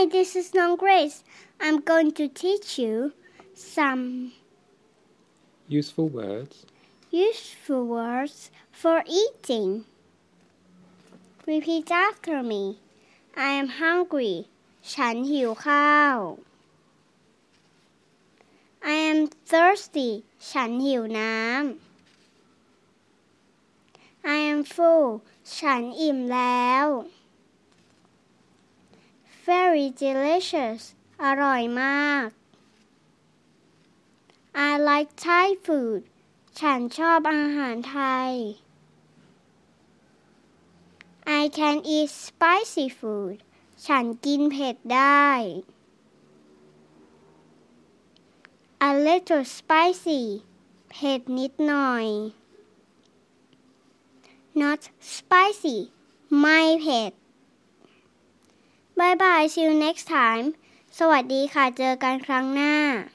Hi, this is Noong Grace. I'm going to teach you some useful words for eating. Repeat after me. I am hungry. ฉันหิวข้าว I am thirsty. ฉันหิวน้ำ I am full. ฉันอิ่มแล้ว Very delicious. อร่อยมาก I like Thai food. ฉันชอบอาหารไทย I can eat spicy food. ฉันกินเผ็ดได้ A little spicy. เผ็ดนิดหน่อย Not spicy. ไม่เผ็ด Bye bye. See you next time. สวัสดีค่ะ เจอกันครั้งหน้า